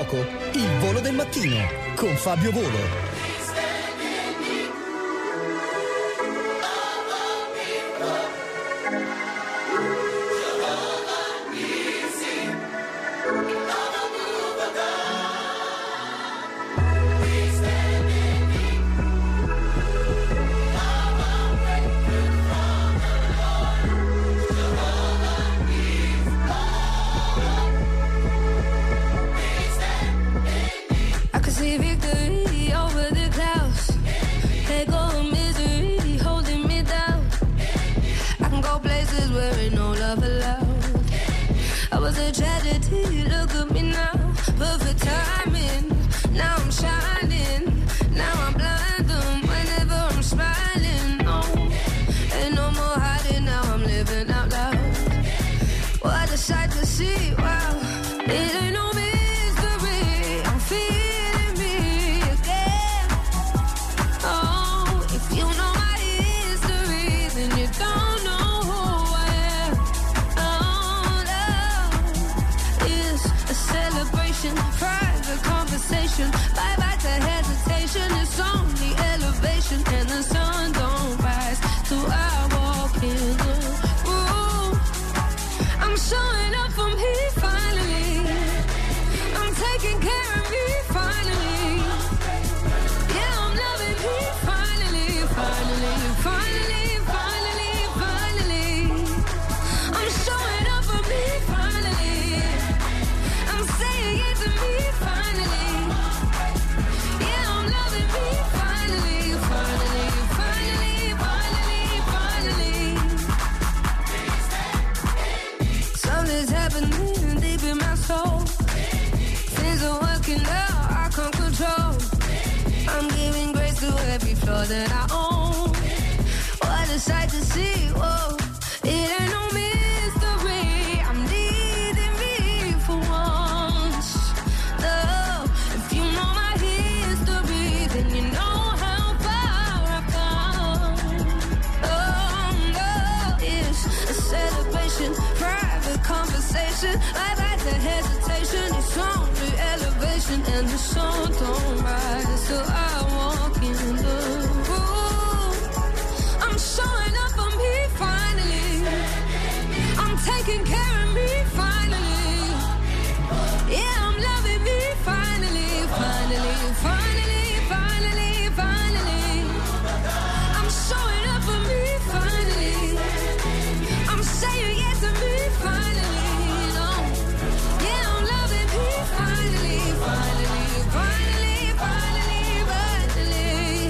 fuoco, il volo del mattino con Fabio Volo. That I own. What a sight to see. Whoa, it ain't no mystery. I'm needing me for once. Oh, if you know my history, then you know how far I've come. Oh no, it's a celebration, private conversation. I like the hesitation. It's only elevation, and the sun don't rise till I walk in the showing up for me finally. I'm taking care of me finally. Yeah, I'm loving me finally. Finally, finally, finally, finally. I'm showing up for me finally. I'm saying yes to me finally. You know? Yeah, I'm loving me finally. Finally, finally, finally, finally.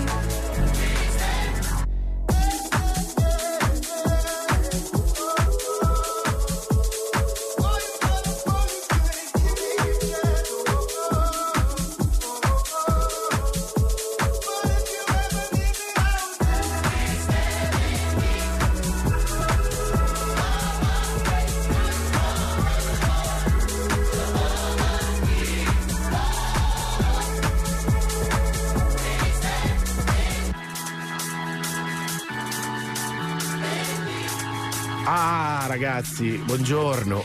Ah, ragazzi, buongiorno.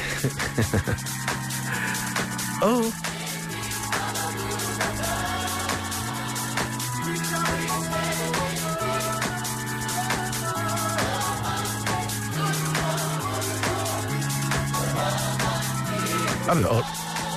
Oh. Allora.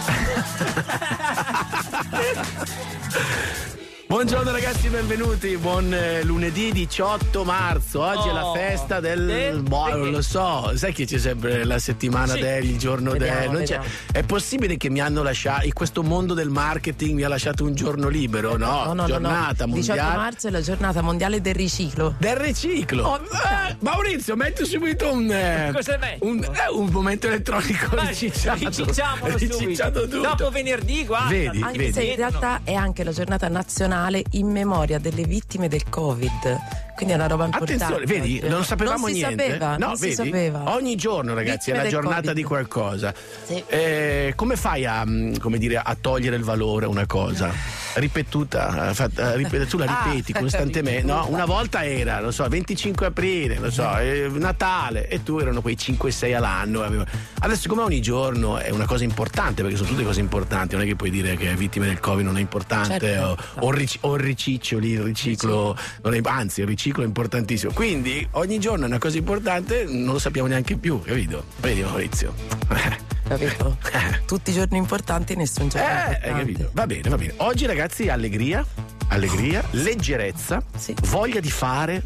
Buongiorno ragazzi, benvenuti, buon lunedì 18 marzo, oggi è la festa del non lo so, sai che c'è sempre la settimana il giorno del, è possibile che mi hanno lasciato, in questo mondo del marketing mi ha lasciato un giorno libero, no? Giornata mondiale. 18 marzo è la giornata mondiale del riciclo. Del riciclo? Maurizio, metti subito un momento elettronico ricicciato tutto. Dopo venerdì, guarda. Vedi. Se in realtà è anche la giornata nazionale in memoria delle vittime del Covid. Quindi è una roba importante. Attenzione, vedi, non sapevamo niente. Non si sapeva. Ogni giorno, ragazzi, vittime è la giornata COVID. Di qualcosa. Sì. Come fai a togliere il valore a una cosa? ripetuta, tu la ripeti costantemente, no? Una volta era, non so, 25 aprile, non so, Natale, e tu erano quei 5-6 all'anno. Adesso, siccome ogni giorno è una cosa importante, perché sono tutte cose importanti, non è che puoi dire che vittime del Covid non è importante, certo, o il riciccioli, il riciclo, non è, anzi il riciclo è importantissimo, quindi ogni giorno è una cosa importante, non lo sappiamo neanche più, capito? Vedi Maurizio? Capito? Tutti i giorni importanti, nessun giorno importante. Capito? Va bene. Oggi ragazzi, allegria, leggerezza, sì, voglia di fare.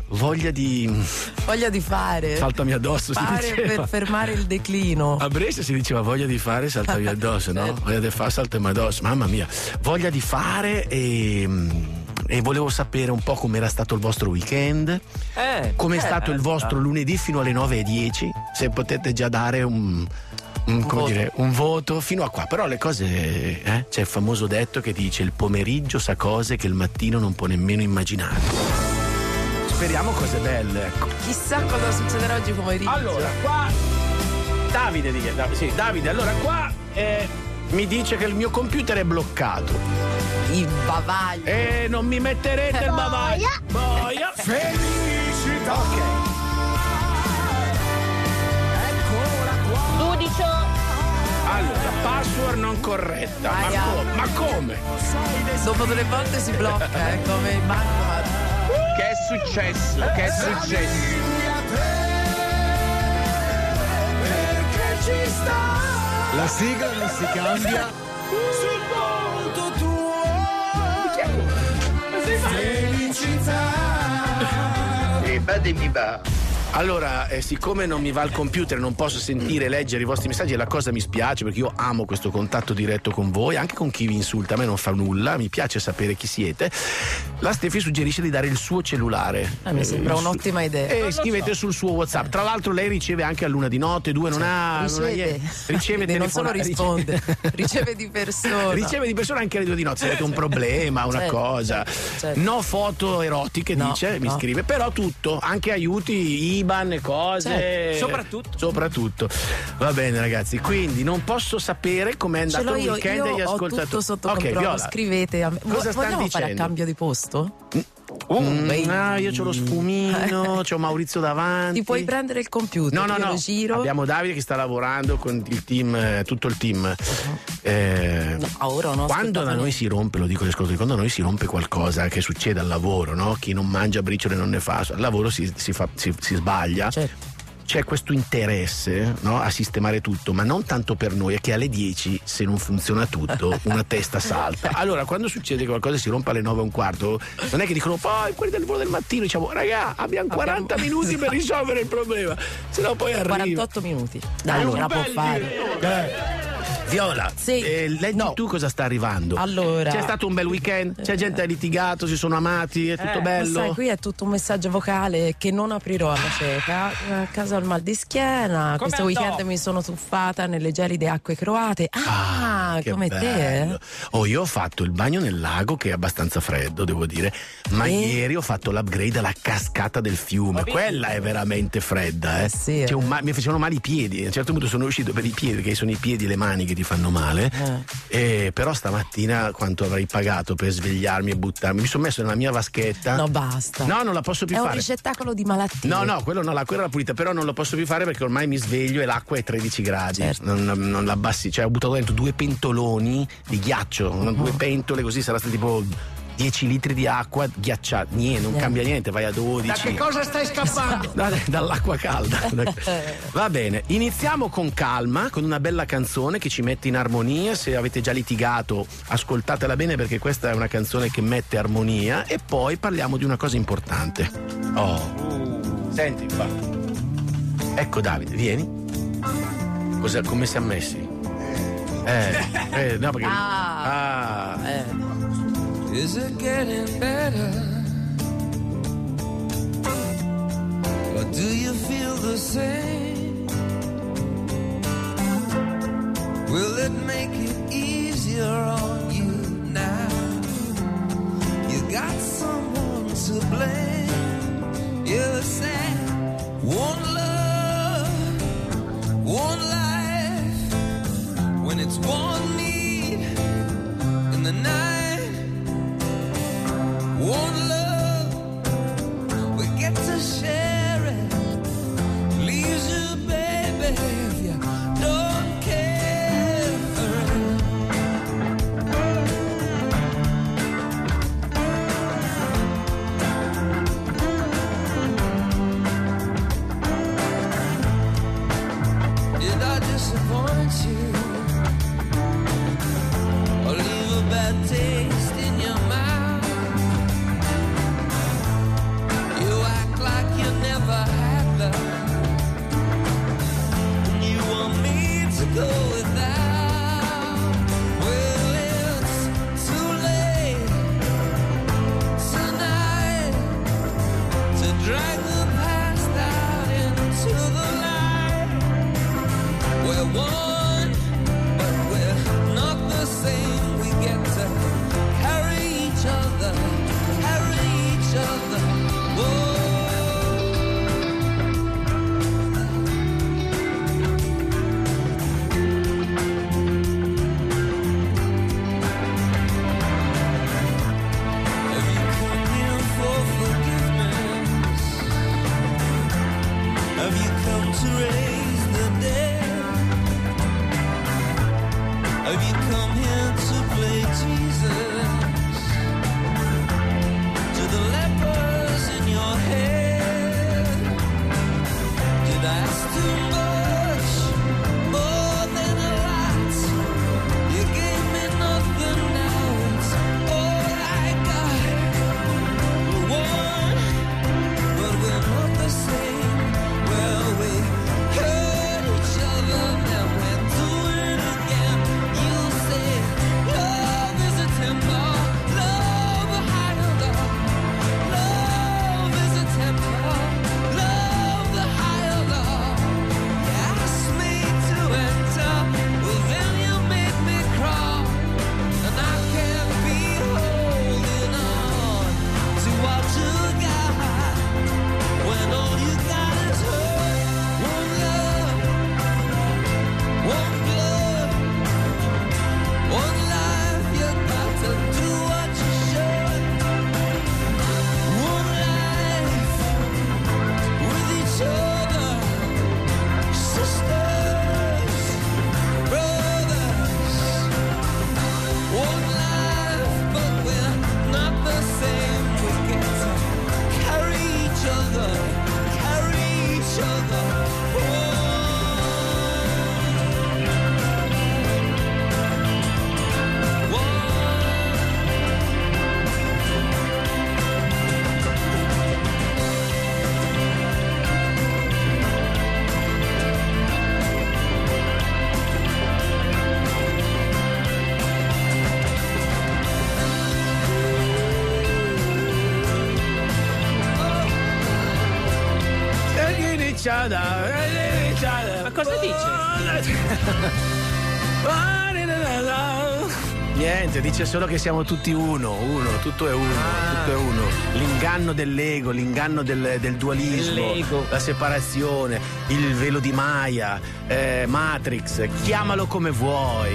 Saltami addosso, fare si diceva. Per fermare il declino. A Brescia si diceva voglia di fare, saltami addosso, no? Voglia di fare, saltami addosso, mamma mia. Voglia di fare e volevo sapere un po' com'era stato il vostro weekend, com'è stato il vostro lunedì fino alle 9:10, se potete già dare un voto fino a qua. Però le cose, c'è il famoso detto che dice: il pomeriggio sa cose che il mattino non può nemmeno immaginare. Speriamo cose belle, ecco. Chissà cosa succederà oggi pomeriggio. Allora, qua Davide, allora qua mi dice che il mio computer è bloccato. Il bavaglio. Non mi metterete il bavaglio. Boia. Felicità. Ok. Allora, password non corretta. Ma come? Dopo 3 volte si blocca, come il bancomat. Che è successo? Perché ci sta. La sigla non si cambia. Sul volto tuo. Felicità. Allora, siccome non mi va il computer, non posso sentire e leggere i vostri messaggi, e la cosa mi spiace, perché io amo questo contatto diretto con voi, anche con chi vi insulta, a me non fa nulla, mi piace sapere chi siete. La Stefi suggerisce di dare il suo cellulare. Mi sembra un'ottima idea. E scrivete sul suo WhatsApp. Tra l'altro lei riceve anche all'una di notte, riceve non solo risponde, riceve di persona. Riceve di persona anche alle 2 di notte, se avete un problema, una cosa. Certo. No foto erotiche, dice, mi scrive, però tutto, anche aiuti, IBAN e cose. Soprattutto. Va bene ragazzi, quindi non posso sapere com'è andato il weekend degli ascoltatori. Ho tutto sotto controllo, scrivete a me. Cosa vogliamo fare a cambio di posto? Io c'ho lo sfumino, c'ho Maurizio davanti. Ti puoi prendere il computer? No. Lo giro. Abbiamo Davide che sta lavorando con il team, tutto il team. Quando da noi si rompe, lo dico agli ascoltatori, quando da noi si rompe qualcosa che succede al lavoro, no? Chi non mangia briciole non ne fa. Al lavoro si sbaglia. Certo. C'è questo interesse, no, a sistemare tutto, ma non tanto per noi, è che alle 10, se non funziona tutto, una testa salta. Allora, quando succede che qualcosa si rompe alle 9:15, non è che dicono poi quelli del volo del mattino, diciamo raga, abbiamo 40 minuti per risolvere il problema, se no poi arriva 48 minuti. Dai, allora può fare. Viola, leggi tu cosa sta arrivando. Allora, c'è stato un bel weekend, c'è gente che ha litigato, si sono amati, è tutto bello. Sai, qui è tutto un messaggio vocale che non aprirò alla cieca. A casa al mal di schiena. Questo weekend mi sono tuffata nelle gelide acque croate. Come bello. te? Io ho fatto il bagno nel lago, che è abbastanza freddo, devo dire, ma ieri ho fatto l'upgrade alla cascata del fiume. Quella è veramente fredda, Sì, mi facevano male i piedi. A un certo punto sono uscito per i piedi, perché sono i piedi e le mani che ti fanno male. Però stamattina quanto avrei pagato per svegliarmi e buttarmi? Mi sono messo nella mia vaschetta. No, basta. No, non la posso più fare. È un ricettacolo di malattie. No, quella era pulita, però non la posso più fare perché ormai mi sveglio e l'acqua è 13 gradi. Certo. Non la abbassi, cioè ho buttato dentro 2 pentoloni di ghiaccio, 2 pentole, così sarà stato tipo 10 litri di acqua ghiacciata. Niente, non cambia niente, vai a 12. Da che cosa stai scappando? Dall'acqua calda. Va bene, iniziamo con calma, con una bella canzone che ci mette in armonia. Se avete già litigato, ascoltatela bene, perché questa è una canzone che mette armonia. E poi parliamo di una cosa importante. Senti, infatti. Ecco Davide, vieni. Come siamo messi? No, perché. Is it getting better? Or do you feel the same? Will it make it easier on you now? You got someone to blame. You said one love, one life. When it's one need in the night, I disappoint you or leave a bad taste in your mouth. You act like you never had love, and you want me to go without. Well, it's too late tonight to drag the past out into the light. We're one, but we're not the same. We get to carry each other, carry each other. Whoa. Have you come here for forgiveness? Have you come to raise the dead? Have you come here to play Jesus to the lepers in your head? Did I ask too much, more than a lot? You gave me nothing, now it's all I got. We're one, but we're not the same. Well, we hurt each other, now we're doing it again. You say love is a temper, love a higher love. Love is a temper, love the higher love. You asked me to enter, well then you made me crawl, and I can't be holding on to what you got when all you got is hurt. One love, one blood, one life. You got to do what you should. One life with each other, sisters, brothers. One life, but we're not the same. We get to carry each other, carry each other. Ma cosa dice? Niente, dice solo che siamo tutti uno, tutto è uno, tutto è uno. L'inganno dell'ego, l'inganno del dualismo, L'ego. la separazione, il velo di Maya, Matrix, chiamalo come vuoi.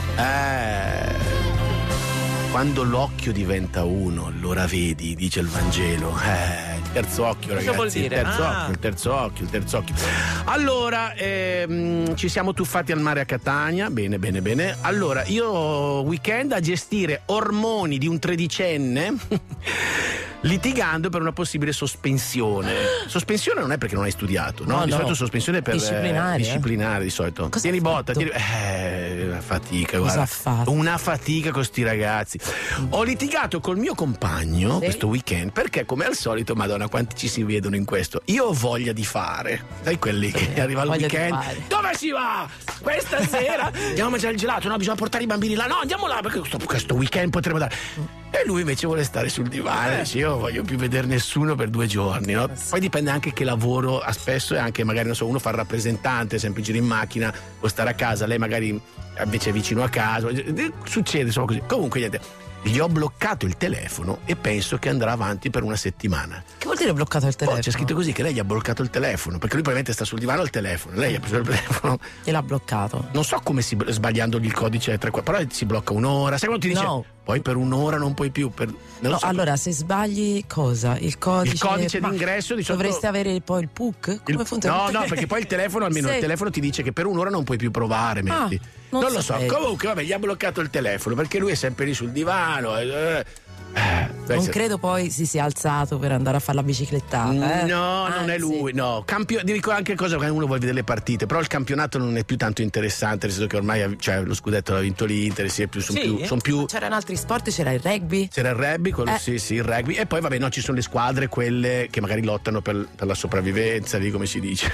Quando l'occhio diventa uno, allora vedi, dice il Vangelo. Il terzo occhio, Cosa ragazzi. vuol dire? Il terzo occhio. Allora, ci siamo tuffati al mare a Catania. Bene. Allora, io weekend a gestire ormoni di un tredicenne litigando per una possibile sospensione. Sospensione non è perché non hai studiato, no? Di solito sospensione per disciplinare di solito. Cosa Tieni ha botta, fatto? una fatica, Cosa guarda. ha fatto? Una fatica con sti ragazzi. Ho litigato col mio compagno questo weekend perché, come al solito, Madonna, quanti ci si vedono in questo. Io ho voglia di fare. Sai quelli che arriva il voglia di weekend? fare. Dove si va? Questa sera andiamo a mangiare il gelato, no? Bisogna portare i bambini là. No, andiamo là perché questo weekend potremo dare. E lui invece vuole stare sul divano. Dice, io voglio più vedere nessuno per 2 giorni, no? Poi dipende anche che lavoro ha spesso, e anche magari, non so, uno fa il rappresentante, sempre gira in macchina, può stare a casa, lei magari invece è vicino a casa. Succede, insomma, così. Comunque niente. Gli ho bloccato il telefono e penso che andrà avanti per una settimana. Che vuol dire bloccato il telefono? C'è scritto così che lei gli ha bloccato il telefono, perché lui probabilmente sta sul divano al telefono, lei ha preso il telefono e l'ha bloccato. Non so come sbagliandogli il codice 3, però si blocca un'ora. Sai quando ti dice? No. Poi per un'ora non puoi più. No, allora se sbagli cosa? Il codice d'ingresso di solito... Dovresti avere poi il PUC? Come funziona? No, perché poi il telefono, almeno il telefono ti dice che per un'ora non puoi più provare, metti. Non lo so. sapevo. Comunque, vabbè, gli ha bloccato il telefono perché lui è sempre lì sul divano. Non credo poi si sia alzato per andare a fare la biciclettata. No, Anzi. non è lui. No, dico anche cosa che uno vuole vedere le partite, però il campionato non è più tanto interessante, nel senso che ormai lo scudetto l'ha vinto l'Inter, sono più. C'erano altri sport, c'era il rugby. C'era il rugby, quello sì, il rugby. E poi vabbè, no, ci sono le squadre, quelle che magari lottano per la sopravvivenza, lì come si dice.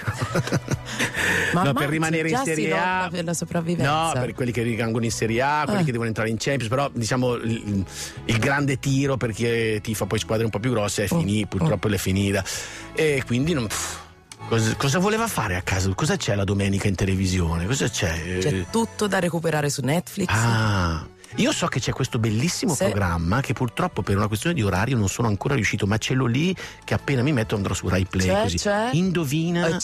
Ma per rimanere in Serie A. Per la sopravvivenza. No, per quelli che rimangono in Serie A, quelli che devono entrare in Champions, però diciamo il grande tiro per chi tifa poi squadre un po' più grosse purtroppo è finita. E quindi cosa voleva fare a casa? Cosa c'è la domenica in televisione? Cosa c'è? C'è tutto da recuperare su Netflix. Io so che c'è questo bellissimo programma che purtroppo per una questione di orario non sono ancora riuscito, ma ce l'ho lì che appena mi metto andrò su Rai Play. Così. Indovina.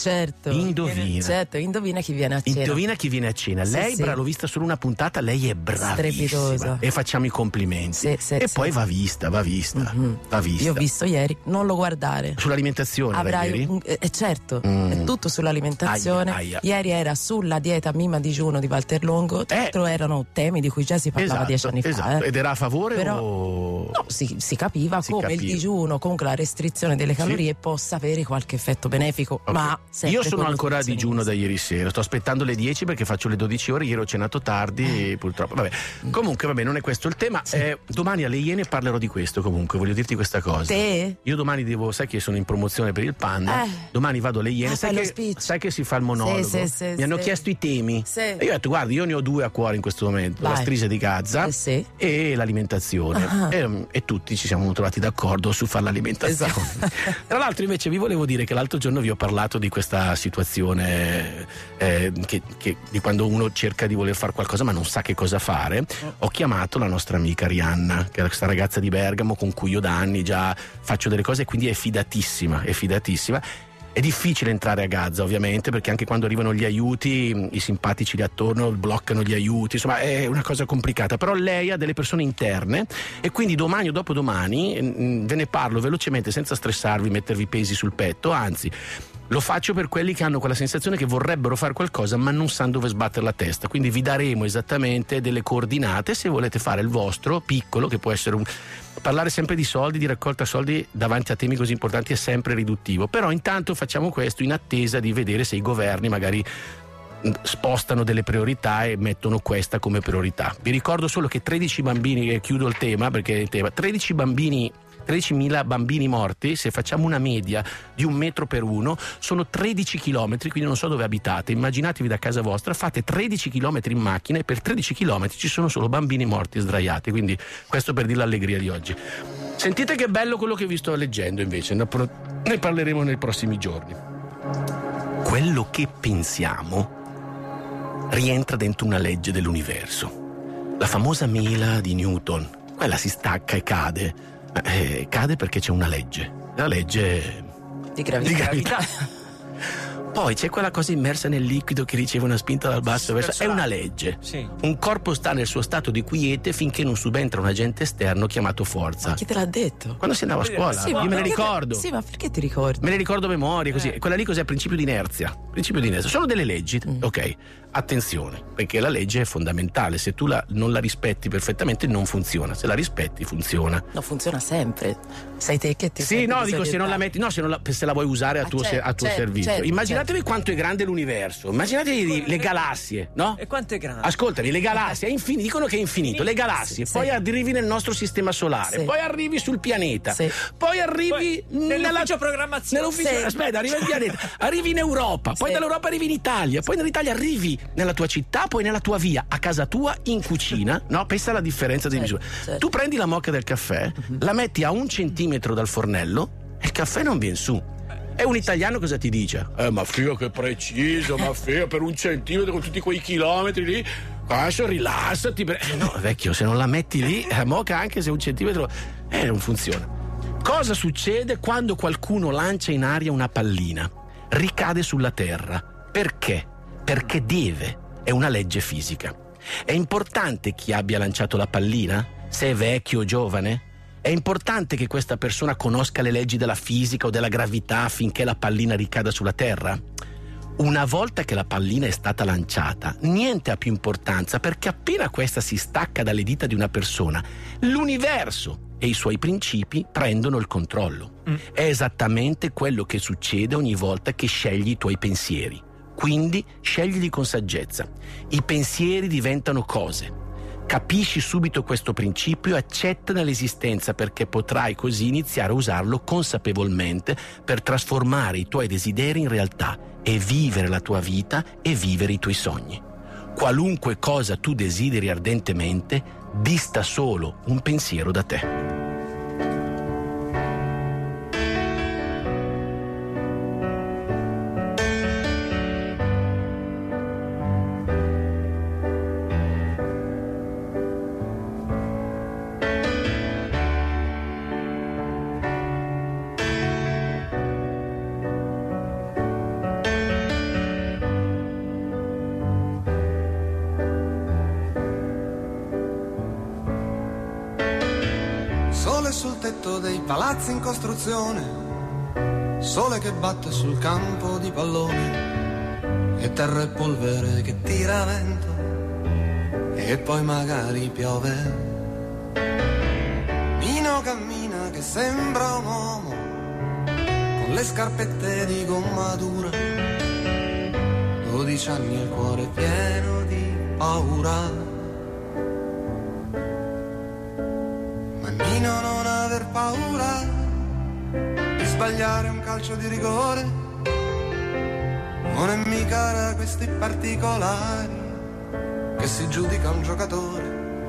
Indovina chi viene a cena. Indovina chi viene a cena. Lei, l'ho vista solo una puntata, lei è bravissima. Strepitosa. E facciamo i complimenti. Poi va vista. Mm-hmm. Io ho visto ieri, non lo guardare. Sull'alimentazione ieri? Certo, è tutto sull'alimentazione. Aia. Ieri era sulla dieta Mima digiuno di Walter Longo. Tra l'altro erano temi di cui già si parlava 10 anni fa. Ed era a favore? Però, o... no, si capiva come il digiuno, comunque la restrizione delle calorie possa avere qualche effetto benefico. Okay. Ma io sono ancora a digiuno da ieri sera. Sto aspettando le 10 perché faccio le 12 ore. Ieri ho cenato tardi, purtroppo. Vabbè. Comunque, non è questo il tema. Domani alle Iene parlerò di questo. Comunque, voglio dirti questa cosa. Te? Io domani sai che sono in promozione per il Panda. Domani vado alle Iene. Sai che si fa il monologo. Mi hanno chiesto i temi. E io ho detto, guarda, io ne ho 2 a cuore in questo momento: la striscia di Gaza e l'alimentazione. E tutti ci siamo trovati d'accordo su fare l'alimentazione. Tra l'altro, invece, vi volevo dire che l'altro giorno vi ho parlato di questa situazione di quando uno cerca di voler fare qualcosa ma non sa che cosa fare. Ho chiamato la nostra amica Rihanna, che è questa ragazza di Bergamo con cui io da anni già faccio delle cose, e quindi è fidatissima. È difficile entrare a Gaza, ovviamente, perché anche quando arrivano gli aiuti i simpatici lì attorno bloccano gli aiuti, insomma è una cosa complicata, però lei ha delle persone interne e quindi domani o dopodomani ve ne parlo velocemente, senza stressarvi, mettervi pesi sul petto, anzi lo faccio per quelli che hanno quella sensazione che vorrebbero fare qualcosa ma non sanno dove sbattere la testa, quindi vi daremo esattamente delle coordinate se volete fare il vostro piccolo, che può essere parlare sempre di soldi, di raccolta soldi davanti a temi così importanti è sempre riduttivo, però intanto facciamo questo in attesa di vedere se i governi magari spostano delle priorità e mettono questa come priorità. Vi ricordo solo che 13 bambini, chiudo il tema perché il tema, 13.000 bambini morti, se facciamo una media di 1 metro per uno, sono 13 chilometri, quindi non so dove abitate, immaginatevi da casa vostra, fate 13 chilometri in macchina e per 13 chilometri ci sono solo bambini morti sdraiati, quindi questo per dire l'allegria di oggi. Sentite che bello quello che vi sto leggendo invece, ne parleremo nei prossimi giorni. Quello che pensiamo rientra dentro una legge dell'universo, la famosa mela di Newton, quella si stacca e cade. Cade perché c'è una legge, la legge di gravità. Poi c'è quella cosa immersa nel liquido che riceve una spinta dal basso verso, è una legge. Un corpo sta nel suo stato di quiete finché non subentra un agente esterno chiamato forza. Ma chi te l'ha detto? Quando si andava a scuola, io me ne ricordo. Sì, ma perché ti ricordi? Me ne ricordo a memoria, così. Quella lì cos'è? Principio di inerzia. Sono delle leggi, ok. Attenzione, perché la legge è fondamentale, se tu non la rispetti perfettamente non funziona, se la rispetti funziona. No, funziona sempre. Sei te che ti Sì, no, dico se non la metti, no, se la vuoi usare a tuo servizio. Certo, immaginatevi quanto è grande l'universo, immaginatevi le galassie, no? E quanto è grande? Ascoltami, le galassie è infinito, dicono che è infinito, le galassie, poi arrivi nel nostro sistema solare, poi arrivi sul pianeta, poi arrivi nell'ufficio programmazione. Aspetta, arrivi al pianeta, arrivi in Europa, poi dall'Europa arrivi in Italia, poi dall'Italia arrivi nella tua città, poi nella tua via, a casa tua, in cucina, no? Pensa alla differenza di misura. Tu prendi la moka del caffè, la metti a 1 centimetro dal fornello e il caffè non viene su. E un italiano cosa ti dice? Ma figa che preciso, ma figa per 1 centimetro con tutti quei chilometri lì, adesso rilassati. No, vecchio, se non la metti lì, la moka anche se 1 centimetro, non funziona. Cosa succede quando qualcuno lancia in aria una pallina? Ricade sulla terra. Perché? Perché deve, è una legge fisica. È importante chi abbia lanciato la pallina? Se è vecchio o giovane? È importante che questa persona conosca le leggi della fisica o della gravità affinché la pallina ricada sulla terra? Una volta che la pallina è stata lanciata, niente ha più importanza, perché appena questa si stacca dalle dita di una persona, l'universo e i suoi principi prendono il controllo. È esattamente quello che succede ogni volta che scegli i tuoi pensieri. Quindi sceglili con saggezza. I pensieri diventano cose. Capisci subito questo principio e accettane l'esistenza, perché potrai così iniziare a usarlo consapevolmente per trasformare i tuoi desideri in realtà e vivere la tua vita e vivere i tuoi sogni. Qualunque cosa tu desideri ardentemente, dista solo un pensiero da te. Sul tetto dei palazzi in costruzione, sole che batte sul campo di pallone, e terra e polvere che tira vento, e poi magari piove. Nino cammina che sembra un uomo, con le scarpette di gomma dura, 12 anni e il cuore pieno di paura. Nino, non aver paura di sbagliare un calcio di rigore, non è mica da questi particolari che si giudica un giocatore.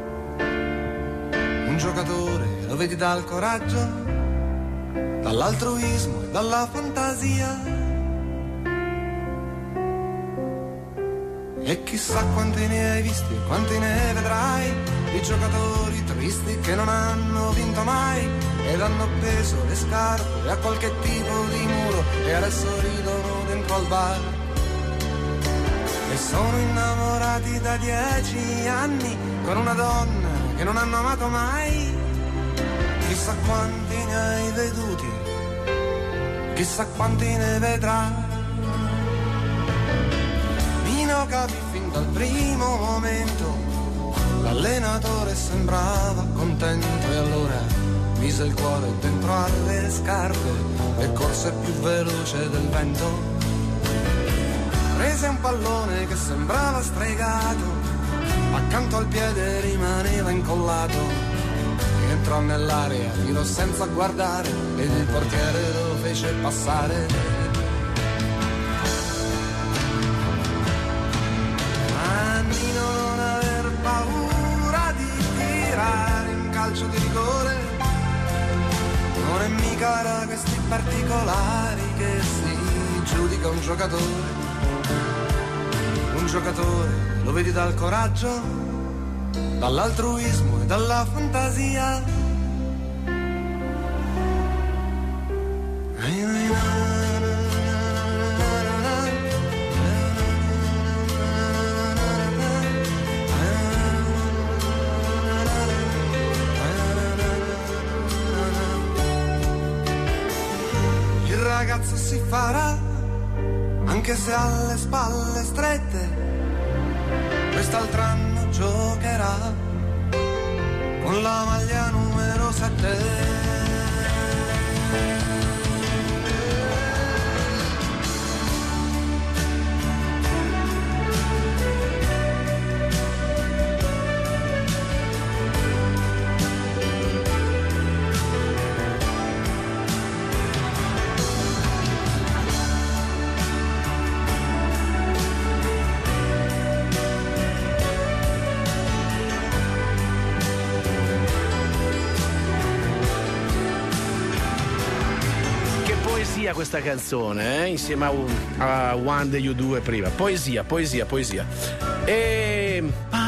Un giocatore lo vedi dal coraggio, dall'altruismo e dalla fantasia, e chissà quanti ne hai visti e quanti ne vedrai, di giocatori tristi che non hanno vinto mai ed hanno appeso le scarpe a qualche tipo di muro e adesso ridono dentro al bar. E sono innamorati da 10 anni con una donna che non hanno amato mai. Chissà quanti ne hai veduti, chissà quanti ne vedrai. Nino capì fin dal primo momento, l'allenatore sembrava contento e allora mise il cuore dentro alle scarpe e corse più veloce del vento. Prese un pallone che sembrava stregato, accanto al piede rimaneva incollato, entrò nell'area, tirò senza guardare ed il portiere lo fece passare. Calcio di rigore, non è mica da questi particolari che si giudica un giocatore. Un giocatore lo vedi dal coraggio, dall'altruismo e dalla fantasia. Ragazzo si farà, anche se ha le spalle strette, quest'altro anno giocherà con la maglia numero 7. Questa canzone insieme a One Day You Do prima. Poesia. E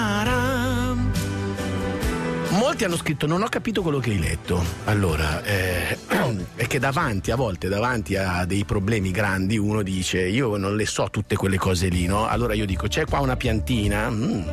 molti hanno scritto: non ho capito quello che hai letto. Allora, è che davanti a dei problemi grandi uno dice: io non le so tutte quelle cose lì, no? Allora io dico: c'è qua una piantina,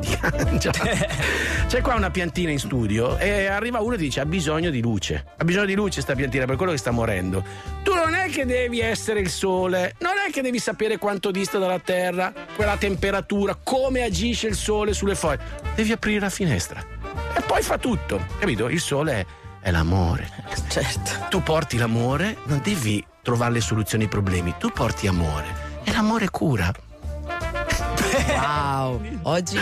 c'è qua una piantina in studio, e arriva uno e dice: ha bisogno di luce sta piantina, per quello che sta morendo. Tu non è che devi essere il sole, non è che devi sapere quanto dista dalla terra, quella temperatura, come agisce il sole sulle foglie. Devi aprire la finestra e poi fa tutto, capito? Il sole è l'amore. Certo. Tu porti l'amore, non devi trovare le soluzioni ai problemi, tu porti amore e l'amore cura. Wow, oggi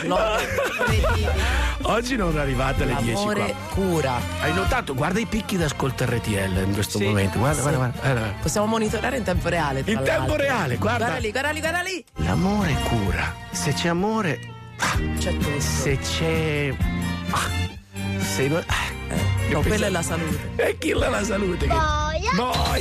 Oggi non è arrivata alle 10 qua. l'amore cura. Hai notato? Guarda i picchi d'ascolto RTL in questo momento. Guarda. Possiamo monitorare in tempo reale. In tempo reale, guarda. Guarda lì. L'amore cura. Se c'è amore, C'è tutto. se c'è. Se no, No, quella è la salute. E chi è la salute? Boia.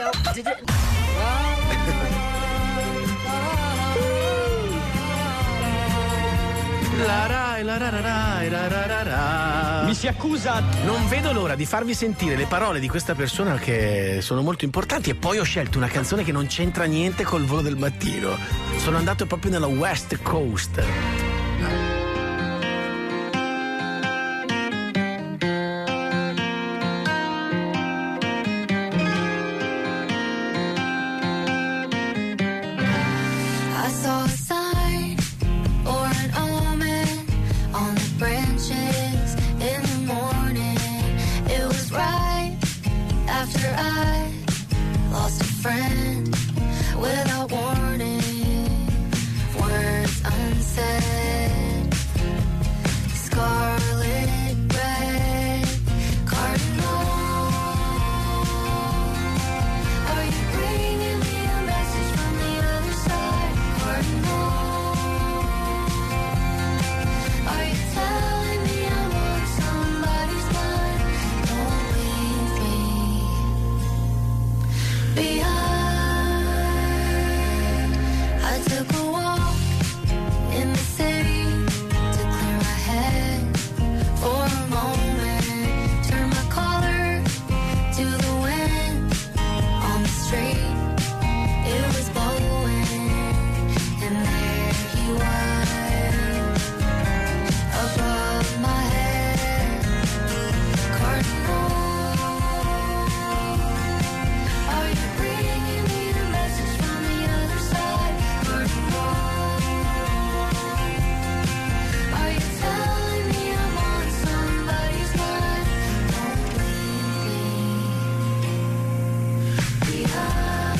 La rai, la ra ra rai, ra ra ra ra. Mi si accusa. Non vedo l'ora di farvi sentire le parole di questa persona che sono molto importanti e poi ho scelto una canzone che non c'entra niente col volo del mattino. Sono andato proprio nella West Coast. I saw a sign or an omen on the branches in the morning. It was right after I lost a friend without warning. Words unsaid, scarlet red, cardinal. Are you bringing me a message from the other side, cardinal? Are you telling me I'm on somebody's mind? Don't leave me behind. I took a walk in the city to clear my head for a moment. Turn my collar to the wind on the street. It was blowing, and there he was above my head, cardinal. Are you bringing me a message from the other side, cardinal? Are you telling me I'm on somebody's mind? Don't leave me behind.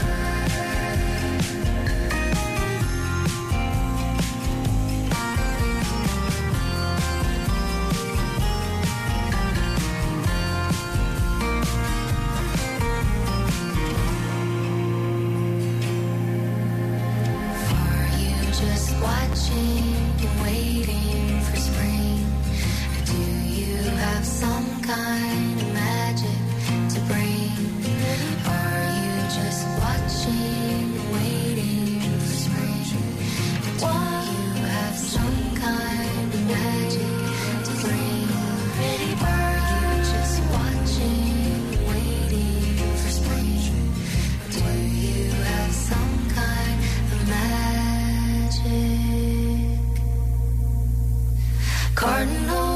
Are you just watching and waiting for spring? Or do you have some kind of magic to bring? Are you just watching and waiting for spring? Or do you have some kind of magic to bring? Are you just watching and waiting for spring? Or do you have some kind of magic? Cardinal,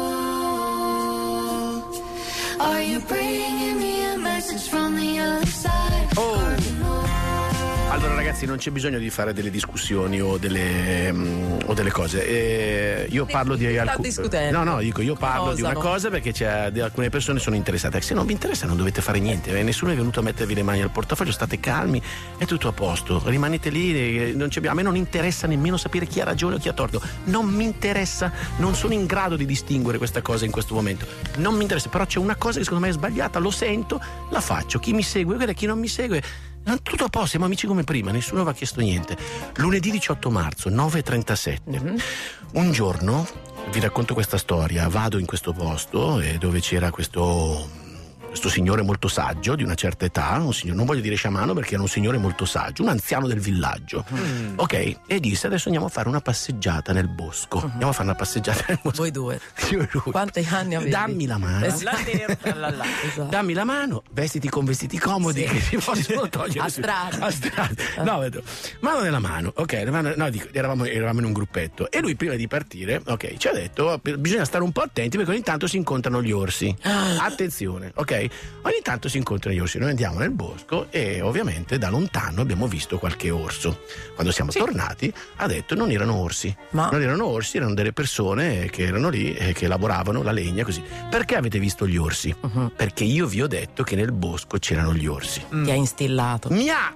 are you bringing me a message from the other side? Oh. Cardinal. Allora ragazzi, non c'è bisogno di fare delle discussioni o delle cose. Io parlo di discutendo. No, dico, io parlo di una cosa perché alcune persone sono interessate. Se non vi interessa non dovete fare niente. Nessuno è venuto a mettervi le mani al portafoglio, state calmi, è tutto a posto. Rimanete lì, a me non interessa nemmeno sapere chi ha ragione o chi ha torto. Non mi interessa, non sono in grado di distinguere questa cosa in questo momento. Non mi interessa, però c'è una cosa che secondo me è sbagliata, lo sento, la faccio. Chi mi segue, guarda, chi non mi segue. Tutto a posto, siamo amici come prima, nessuno vi ha chiesto niente. Lunedì 18 marzo, 9:37. Un giorno, vi racconto questa storia, vado in questo posto dove c'era questo signore molto saggio, di una certa età, un signore, non voglio dire sciamano perché era un signore molto saggio, un anziano del villaggio. Ok, e disse: adesso andiamo a fare una passeggiata nel bosco. Andiamo a fare una passeggiata nel bosco. Voi due. Io e lui. Quanti anni avete? Dammi la mano. Esatto. Dammi la mano, vestiti con vestiti comodi che si possono togliere A strada. No, vedo. Mano nella mano, ok, eravamo in un gruppetto e lui prima di partire, ok, ci ha detto bisogna stare un po' attenti perché ogni tanto si incontrano gli orsi. Attenzione, ok? ok? Ogni tanto si incontrano gli orsi, noi andiamo nel bosco e ovviamente da lontano abbiamo visto qualche orso. Quando siamo tornati ha detto non erano orsi, non erano orsi, erano delle persone che erano lì e che lavoravano la legna così. Perché avete visto gli orsi? Perché io vi ho detto che nel bosco c'erano gli orsi. Ti ha instillato. Mi ha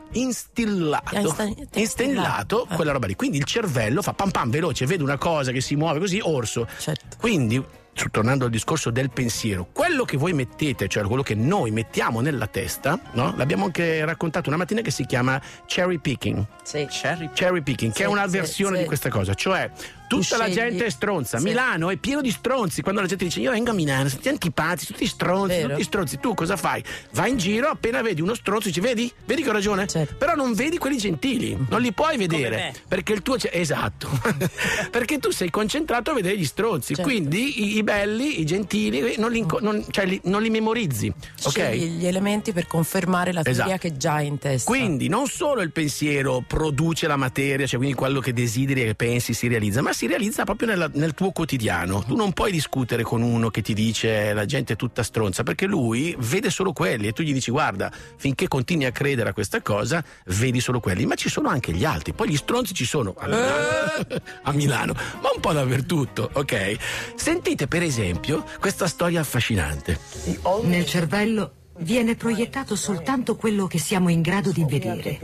instillato quella roba lì. Quindi il cervello fa pam pam veloce, vede una cosa che si muove così, orso. Certo. Quindi, tornando al discorso del pensiero, quello che voi mettete, cioè quello che noi mettiamo nella testa, no? L'abbiamo anche raccontato una mattina, che si chiama cherry picking. Sì. Cherry picking, che è una versione di questa cosa, cioè tutta la gente è stronza. Milano è pieno di stronzi. Quando la gente dice io vengo a Milano, siete antipatici, tutti stronzi, tu cosa fai? Vai in giro, appena vedi uno stronzo dici vedi che ho ragione? Certo. Però non vedi quelli gentili, non li puoi vedere perché il tuo esatto perché tu sei concentrato a vedere gli stronzi, certo. Quindi i belli, i gentili non li memorizzi, ok? Scegli gli elementi per confermare la teoria che già hai in testa. Quindi non solo il pensiero produce la materia, cioè quindi quello che desideri e che pensi si realizza, ma si realizza proprio nel tuo quotidiano. Tu non puoi discutere con uno che ti dice la gente è tutta stronza, perché lui vede solo quelli e tu gli dici guarda, finché continui a credere a questa cosa vedi solo quelli, ma ci sono anche gli altri. Poi gli stronzi ci sono a Milano, ma un po' dappertutto, ok? Sentite per esempio questa storia affascinante. Nel cervello viene proiettato soltanto quello che siamo in grado di vedere.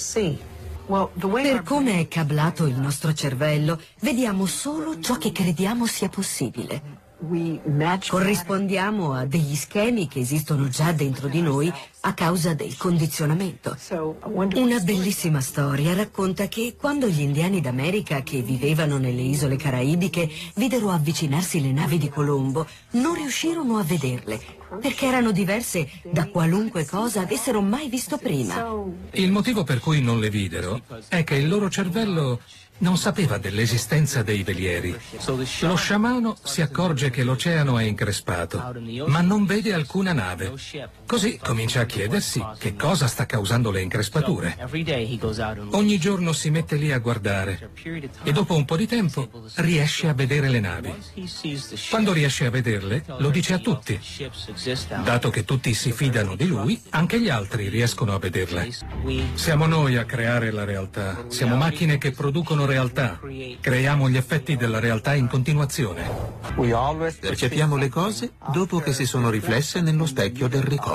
Per come è cablato il nostro cervello, vediamo solo ciò che crediamo sia possibile. Corrispondiamo a degli schemi che esistono già dentro di noi a causa del condizionamento. Una bellissima storia racconta che quando gli indiani d'America che vivevano nelle isole caraibiche videro avvicinarsi le navi di Colombo, non riuscirono a vederle, perché erano diverse da qualunque cosa avessero mai visto prima. Il motivo per cui non le videro è che il loro cervello non sapeva dell'esistenza dei velieri. Lo sciamano si accorge che l'oceano è increspato, ma non vede alcuna nave. Così comincia a chiedersi che cosa sta causando le increspature. Ogni giorno si mette lì a guardare e dopo un po' di tempo riesce a vedere le navi. Quando riesce a vederle, lo dice a tutti. Dato che tutti si fidano di lui, anche gli altri riescono a vederle. Siamo noi a creare la realtà. Siamo macchine che producono realtà. Creiamo gli effetti della realtà in continuazione. Percepiamo le cose dopo che si sono riflesse nello specchio del ricordo.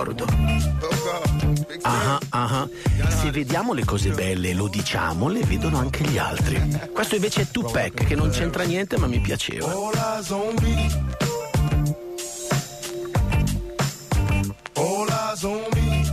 Se vediamo le cose belle e lo diciamo, le vedono anche gli altri. Questo invece è Tupac, che non c'entra niente ma mi piaceva. All eyes on me.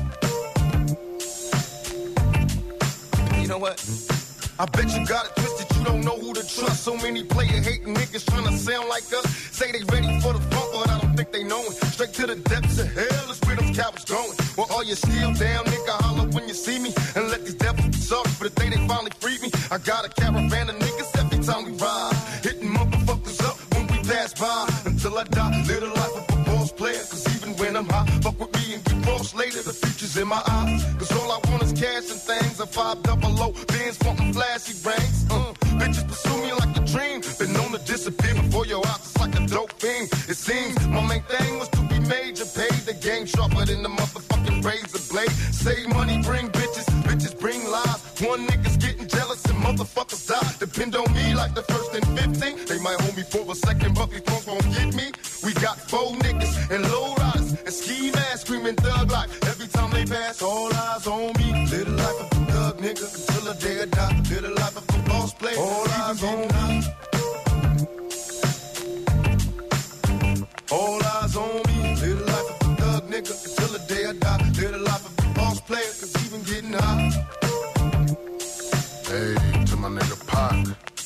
You know what? I bet you got it twisted, you don't know who to trust. So many player hating niggas trying to sound like us. Say they ready for the funk, but I don't think they know it. Straight to the depths of hell is where them cowards going. Well, all you still down, nigga, holler when you see me. And let these devils be sorry for the day they finally freed me. I got a caravan of niggas every time we ride. Hitting motherfuckers up when we pass by. Until I die, live the life of a boss player. Cause even when I'm high, fuck with me and get cross later. The future's in my eyes. Cause all I want is cash and things. A 500 Benz wanting flashy rings. Bitches pursue me like a dream. Been known to disappear before your eyes. It's like a dope fiend. It seems my main thing was to be major. Paid the game sharper than the motherfucking razor blade. Save money, bring bitches. Bitches bring lies. One nigga's getting jealous and motherfuckers die. Depend on me like the first and 15. They might hold me for a second, but these punks won't get me. We got 4 niggas and low riders and ski masks screaming thug life. Every time they pass, all eyes on me. Live the life of a thug nigga until the day I die. Live the life of a boss player. All eyes on me. All eyes on me. Live the life of a thug nigga until the day I die. Live the life of a boss player, cause even getting high. Hey, to my nigga Pac.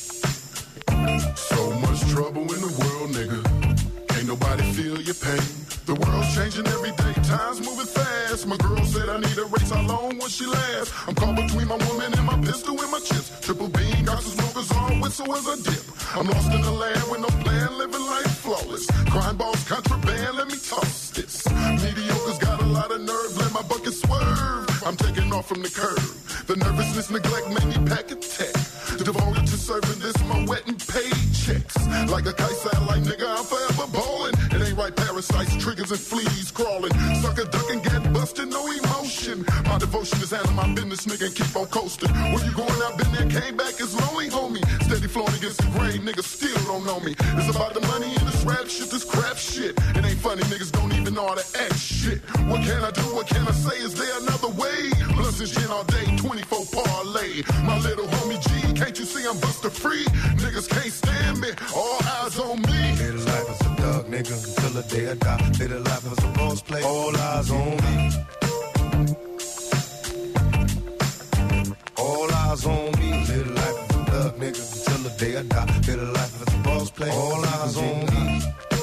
So much trouble in the world, nigga. Ain't nobody feel your pain. The world's changing every day, time's moving fast. My girl said I need a race, how long will she last? I'm caught between my woman and my pistol and my chips. Triple beam, got some smokers on, whistle as I dip. I'm lost in the land with no plan, living life flawless. Crime balls, contraband, let me toss this. Mediocre's got a lot of nerve, let my bucket swerve. I'm taking off from the curb. The nervousness, neglect made me pack a tech. Devoted to serving this, my wet and paychecks. Like a kite satellite, nigga, I'm forever ballin'. It ain't right, parasites, triggers and fleas crawling. Sucker this nigga and keep on coasting. Where you going? I've been there, came back, it's lonely, homie. Steady flowing against the grain, niggas still don't know me. It's about the money and this rap shit, this crap shit. It ain't funny, niggas don't even know how to act shit. What can I do? What can I say? Is there another way? Plus this gin all day, 24 parlay. My little homie G, can't you see I'm buster free? Niggas can't stand me, all eyes on me. Live life as a thug, nigga, until the day I die. Live life as a boss play, all eyes on me. All eyes on me. Live life as a thug, nigga, until the day I die. Live life as a boss play, all eyes on me.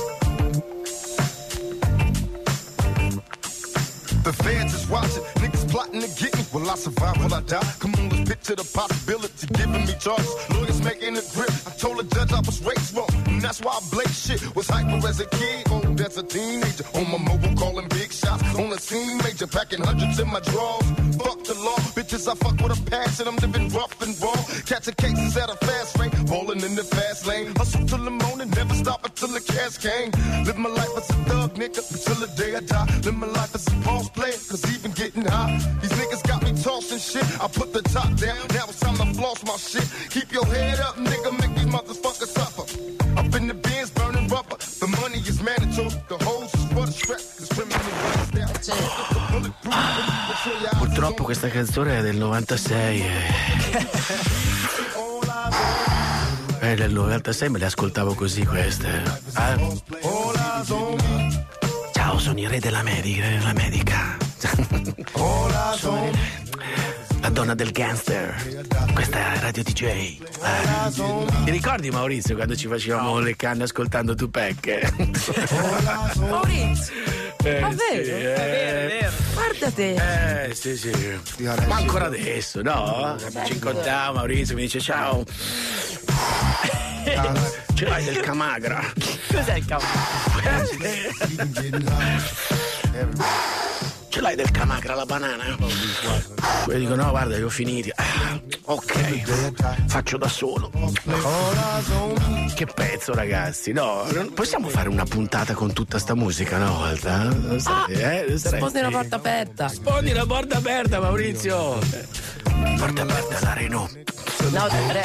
The fans is watching, niggas plotting to get me. Will I survive? Will I die? Come on, let's picture the possibility. Giving me charges, lawyers making a grip. I told the judge I was raised wrong, and that's why I blake shit. Was hyper as a kid, old as a teenager. On my mobile calling big shots, on the scene major. Packing hundreds in my drawers. Fuck the law, bitches I fuck with a passion. I'm living rough and raw, catching cases at a fast rate. Balling in the fast lane, hustle till the morning, never stop until the cash came. Live my life as a thug, nigga, until the day I die. Live my life as a boss player, cause even getting high. These niggas got me tossing shit. I put the top down, now it's time to floss my shit. Keep your head up, nigga, make these motherfuckers suffer. Up in the bins, burning rubber. The money is mandatory, the hoes is for the strap. Purtroppo questa canzone è del 96 e del 96 me le ascoltavo così queste. Ciao, sono i re della medica. Sono la donna del gangster. Questa è Radio DJ. Ti ricordi, Maurizio, quando ci facevamo le canne ascoltando Tupac? Maurizio, vero? È vero. Guardate. Sì. Ma ancora adesso, no? Ci incontriamo, Maurizio mi dice ciao. Ce l'hai del Camagra? Cos'è il Camagra? Ce l'hai del Camagra la banana? Poi dico no, guarda, li ho finiti. Ok, faccio da solo. Che pezzo, ragazzi. No, possiamo fare una puntata con tutta sta musica una volta? Spondi la porta aperta. Spondi la porta aperta, Maurizio. Porta aperta alla Renault. No,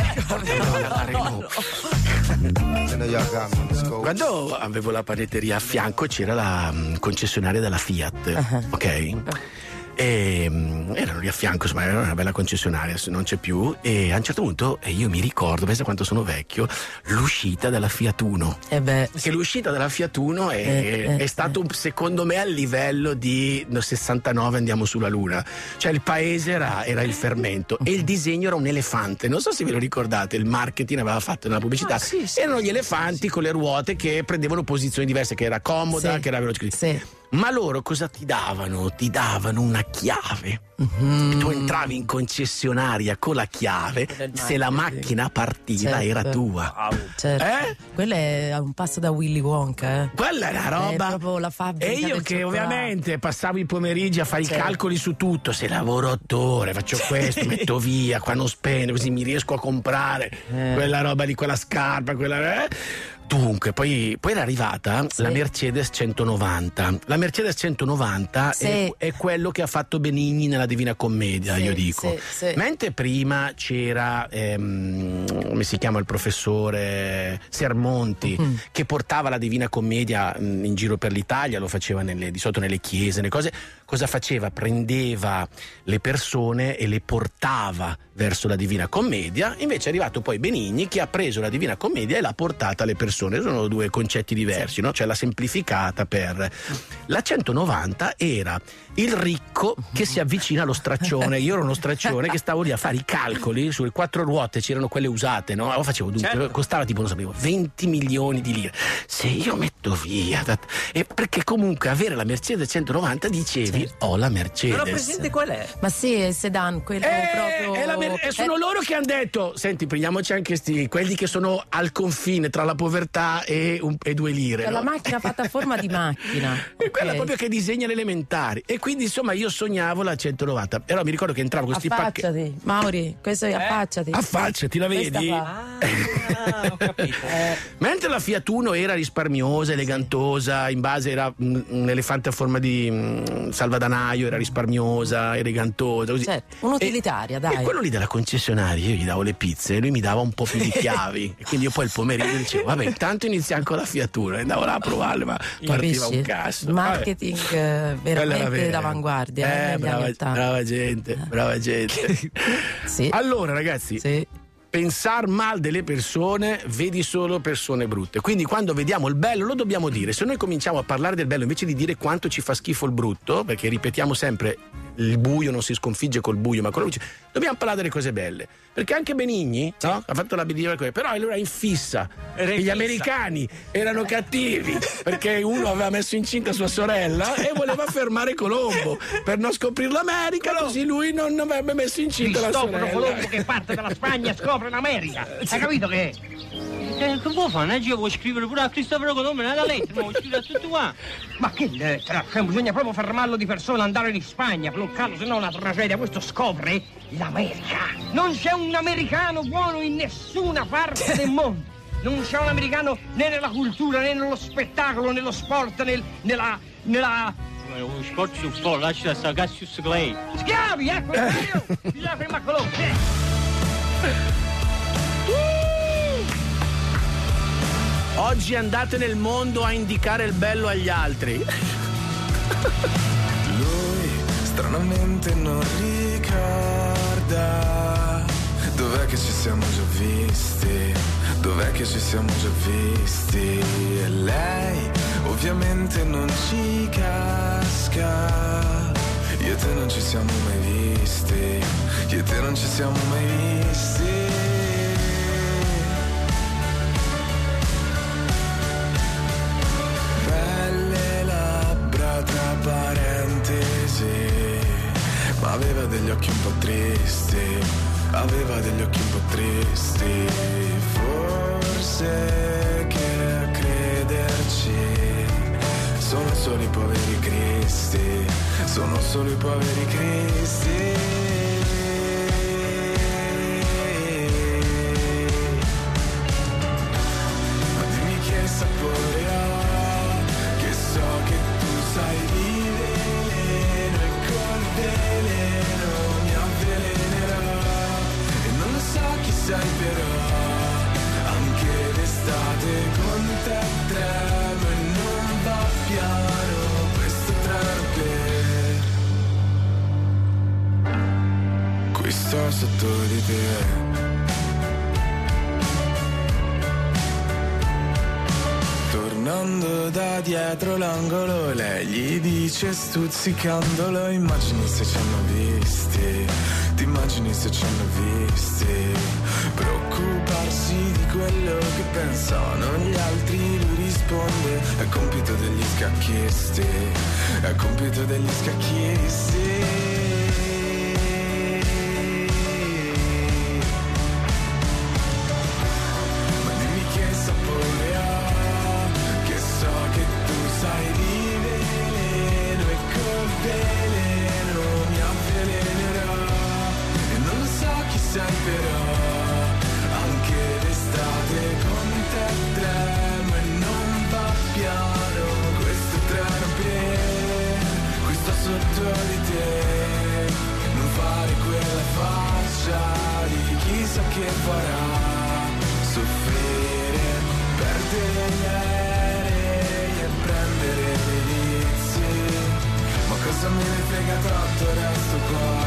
Quando avevo la panetteria a fianco c'era la concessionaria della Fiat, ok? E erano lì a fianco, insomma, era una bella concessionaria, non c'è più. E a un certo punto io mi ricordo, pensa quanto sono vecchio, l'uscita della Fiat Uno. Che l'uscita della Fiat Uno è stato secondo me al livello di 69 andiamo sulla Luna. Cioè il paese era il fermento e il disegno era un elefante. Non so se ve lo ricordate, il marketing aveva fatto nella pubblicità. Sì. Erano gli elefanti con le ruote che prendevano posizioni diverse, che era comoda, che era veloce. Sì. Ma loro cosa ti davano? Ti davano una chiave. Tu entravi in concessionaria con la chiave, se la macchina partiva era tua. Certo. Quella è un passo da Willy Wonka. Quella è la roba. È proprio la fabbrica. E io che ovviamente passavo i pomeriggi a fare i calcoli su tutto. Se lavoro 8 ore, faccio questo, metto via, qua non spendo, così mi riesco a comprare quella roba di quella scarpa, quella. Dunque, poi era arrivata la Mercedes 190. La Mercedes 190 è quello che ha fatto Benigni nella Divina Commedia, io dico. Mentre prima c'era, come si chiama il professore Sermonti, che portava la Divina Commedia in giro per l'Italia, lo faceva di solito nelle chiese, nelle cose. Cosa faceva? Prendeva le persone e le portava verso la Divina Commedia. Invece è arrivato poi Benigni che ha preso la Divina Commedia e l'ha portata alle persone. Sono due concetti diversi, no? Cioè l'ha semplificata per... La 190 era il ricco che si avvicina allo straccione. Io ero uno straccione che stavo lì a fare i calcoli sulle 4 ruote, c'erano quelle usate, no? Allora facevo dunque, costava tipo, non sapevo, 20 milioni di lire. Se io metto via, e perché comunque avere la Mercedes 190 dicevi ho la Mercedes. Non ho presente qual è. Ma sì, è il sedan, quello proprio. Sono loro che hanno detto: senti, prendiamoci anche quelli che sono al confine tra la povertà e 2 lire. È la macchina fatta a forma di macchina. E quella proprio che disegna le elementari. E quindi insomma io sognavo la 190. Però mi ricordo che entravo con questi pacchetti. Affacciati, Mauri, questo è affacciati. Affacciati, la vedi? Ho capito. Mentre la Fiat Uno era risparmiosa, elegantosa, in base era un elefante a forma di salvadanaio, era risparmiosa, elegantosa, così. Certo, un'utilitaria, dai. E quello lì della concessionaria, io gli davo le pizze e lui mi dava un po' più di chiavi. E quindi io poi il pomeriggio dicevo, vabbè, intanto iniziamo con la fiatura, andavo là a provarle, ma partiva un cazzo. Marketing veramente d'avanguardia. Brava gente. Sì. Allora, ragazzi, pensar mal delle persone, vedi solo persone brutte. Quindi quando vediamo il bello lo dobbiamo dire. Se noi cominciamo a parlare del bello invece di dire quanto ci fa schifo il brutto, perché ripetiamo sempre il buio non si sconfigge col buio, ma con la luce, dobbiamo parlare delle cose belle. Perché anche Benigni, no? Ha fatto la bellissima cosa, però lui era in fissa. E gli americani erano cattivi perché uno aveva messo incinta sua sorella e voleva fermare Colombo per non scoprire l'America, così lui non avrebbe messo incinta la sorella. Colombo che parte dalla Spagna scopre l'America. Hai capito che? Che può fare? Io vuoi scrivere pure a Cristoforo Colombo nella lettera, ma vuoi scrivere a tutti qua? Ma che lettera? Bisogna proprio fermarlo di persona, andare in Spagna, bloccarlo, se no è una tragedia. Questo scopre l'America. Non c'è un americano buono in nessuna parte del mondo. Non c'è un americano né nella cultura, né nello spettacolo, nello sport, nella... Lo sport sul po', lascia sta Cassius Clay. Schiavi, ecco, io! Bisogna fermare Colombo, Oggi andate nel mondo a indicare il bello agli altri. Lui stranamente non ricorda dov'è che ci siamo già visti, dov'è che ci siamo già visti. E lei ovviamente non ci casca. Io e te non ci siamo mai visti, io e te non ci siamo mai visti. Tra parentesi, ma aveva degli occhi un po' tristi, aveva degli occhi un po' tristi. Forse che a crederci sono solo i poveri cristi, sono solo i poveri cristi. Ma dimmi che sapore ha, che so che sai di veleno e col veleno mi avvelenerà. E non lo so chi sei però, anche d'estate con te tremo e non va piano questo treno per qui sto sotto di te. Tornando da dietro l'angolo, lei gli dice stuzzicandolo: immagini se ci hanno visti, ti immagini se ci hanno visti. Preoccuparsi di quello che pensano gli altri, lui risponde: è compito degli scacchisti, è compito degli scacchisti. Sai di veleno e col veleno mi avvelenerà. E non lo so chi sei però, anche d'estate con te tremo e non va piano questo treno per qui sto sotto di te. Non fare quella faccia di chissà che farà soffrire, perdere prendere delizie, ma cosa me ne frega tanto, resto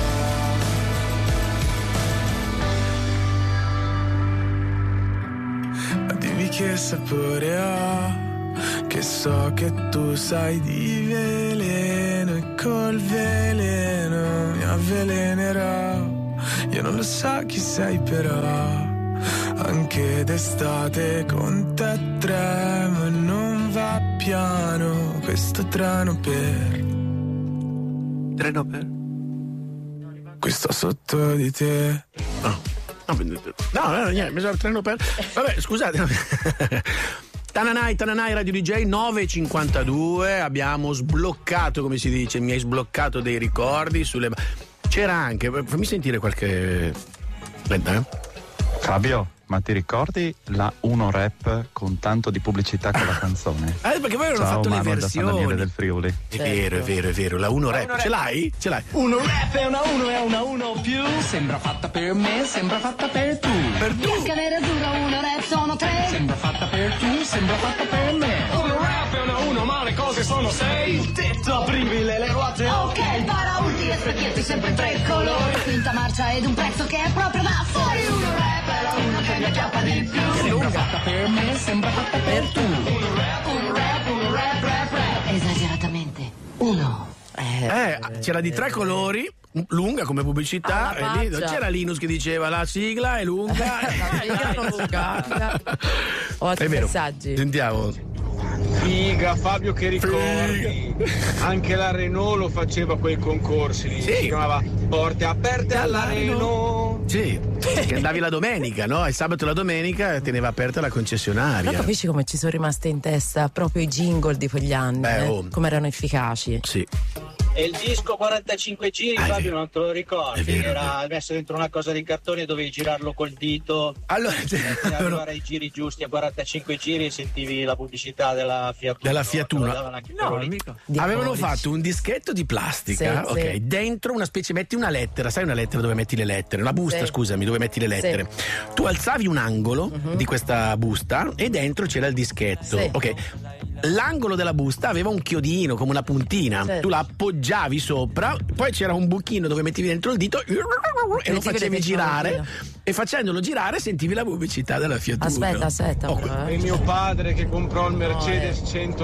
qua. Ma dimmi che sapore ha, che so che tu sai di veleno e col veleno mi avvelenerà. Io non lo so chi sei però, anche d'estate con te tremo e non va piano questo treno per qui sto sotto di te. No, niente, mi sono il treno per. Vabbè, scusate. Tananai, Radio DJ 9:52. Abbiamo sbloccato, come si dice, mi hai sbloccato dei ricordi sulle. C'era anche, fammi sentire qualche. Aspetta, Fabio, ma ti ricordi la Uno Rap con tanto di pubblicità con la canzone? Perché poi avevano Ciao, fatto le Manuel da San Daniele versioni. del Friuli. È vero, la Uno Rap. Ce l'hai? Ce l'hai? Uno rap è una uno, è una uno più. Sembra fatta per me, sembra fatta per tu. Per tu. Bianca, nera, azzurra, uno rap sono tre. Sembra fatta per tu, sembra fatta per me. Uno rap è una uno, ma le cose sono sei. Il tetto apribile, le ruote. Ok, paraurti e specchietti sempre in tre colori. Quinta marcia ed un prezzo che è proprio da fuori. Uno rap è la uno che mi acchiappa di più. Sembra fatta per me, sembra fatta per tu. Uno rap, rap. Esageratamente. Uno. C'era di tre colori, lunga come pubblicità, Ah, e lì non c'era Linus che diceva la sigla è lunga. Ho altri È vero. messaggi. Sentiamo. Figa, Fabio, che ricordi. Anche la Renault lo faceva quei concorsi lì. Sì. Si chiamava Porte aperte alla Renault. Sì, che andavi la domenica, no? Il sabato e la domenica teneva aperta la concessionaria. Però capisci come ci sono rimaste in testa proprio i jingle di quegli anni, come erano efficaci. Sì. E il disco 45 giri, Fabio, non te lo ricordi? Era messo dentro una cosa di cartone e dovevi girarlo col dito. Allora, per arrivare ai giri giusti a 45 giri e sentivi la pubblicità della Fiat Uno. Della Fiat Uno. Avevano fatto un dischetto di plastica, Sì, ok, sì. dentro una specie, metti una lettera, sai una lettera dove metti le lettere, una busta, Sì. scusami, dove metti le lettere. Tu alzavi un angolo di questa busta e dentro c'era il dischetto, Sì. ok. L'angolo della busta aveva un chiodino come una puntina, Certo. tu la appoggiavi sopra, poi c'era un buchino dove mettevi dentro il dito e lo facevi le girare, tecnologie. e facendolo girare sentivi la pubblicità della Fiat Uno. Aspetta, però, E mio padre che comprò il Mercedes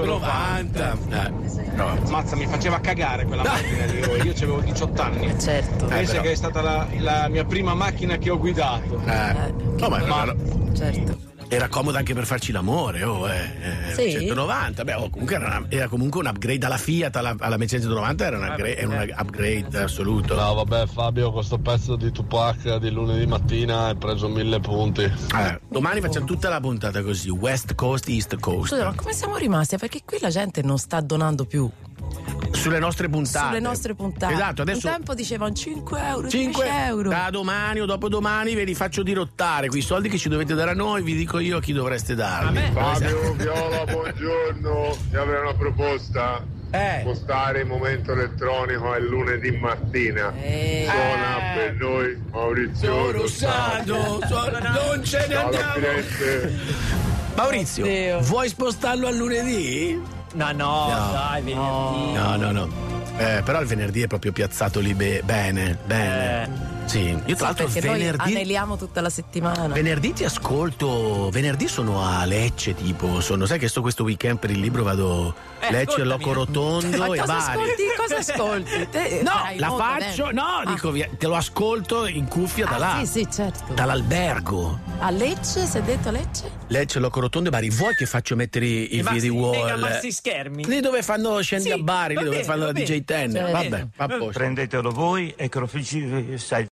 190. Mazza, mi faceva cagare quella macchina lì. Io avevo 18 anni. Certo. Pensa però. che è stata la mia prima macchina che ho guidato. No, ma certo. era comoda anche per farci l'amore, Sì? 190, comunque era comunque un upgrade alla Fiat, alla Mercedes 190 era un upgrade assoluto. No, vabbè, Fabio, questo pezzo di Tupac di lunedì mattina hai preso 1000 punti. Domani facciamo tutta la puntata così, West Coast, East Coast. Scusa, ma come siamo rimasti? Perché qui la gente non sta donando più. Sulle nostre puntate. Sulle nostre puntate. Esatto, adesso un tempo dicevano 5 euro, 5 10 euro. Da domani o dopodomani ve li faccio dirottare quei soldi che ci dovete dare a noi, vi dico io a chi dovreste darli. Fabio Viola, buongiorno. Io avrei una proposta. Spostare il momento elettronico è lunedì mattina. Suona per noi Maurizio Rossato. Non ce ne Ciao da andiamo. Firenze. Maurizio, vuoi spostarlo a lunedì? No, dai, venerdì. No. Però il venerdì è proprio piazzato lì bene. Sì, io tra l'altro perché noi venerdì. aneliamo tutta la settimana. Venerdì ti ascolto. Venerdì sono a Lecce, tipo. Sai che sto questo weekend per il libro vado Lecce, Loco Rotondo Ma e cosa Bari. ascolti? Cosa ascolti? Te No, fai la nota faccio. dentro. No, dico, te lo ascolto in cuffia da là. Sì, certo. Dall'albergo. A Lecce, si è detto Lecce? Lecce, Loco Rotondo e Bari. Vuoi che faccio mettere i video wall? Maxi schermi. Lì dove fanno scendi Sì, a Bari, lì va dove bene, fanno va la bene. DJ Ten. Certo. Vabbè, a posto. Prendetelo voi e che lo sai